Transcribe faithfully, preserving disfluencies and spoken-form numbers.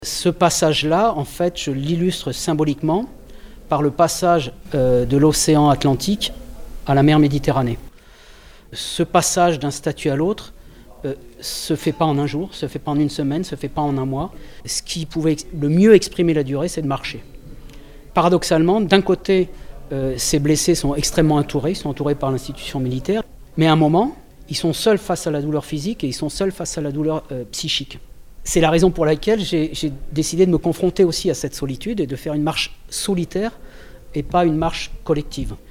Ce passage-là, en fait, je l'illustre symboliquement par le passage euh, de l'océan Atlantique à la mer Méditerranée. Ce passage d'un statut à l'autre euh, se fait pas en un jour, se fait pas en une semaine, se fait pas en un mois. Ce qui pouvait ex- le mieux exprimer la durée, c'est de marcher. Paradoxalement, d'un côté, euh, ces blessés sont extrêmement entourés, ils sont entourés par l'institution militaire, mais à un moment, ils sont seuls face à la douleur physique et ils sont seuls face à la douleur euh, psychique. C'est la raison pour laquelle j'ai, j'ai décidé de me confronter aussi à cette solitude et de faire une marche solitaire et pas une marche collective.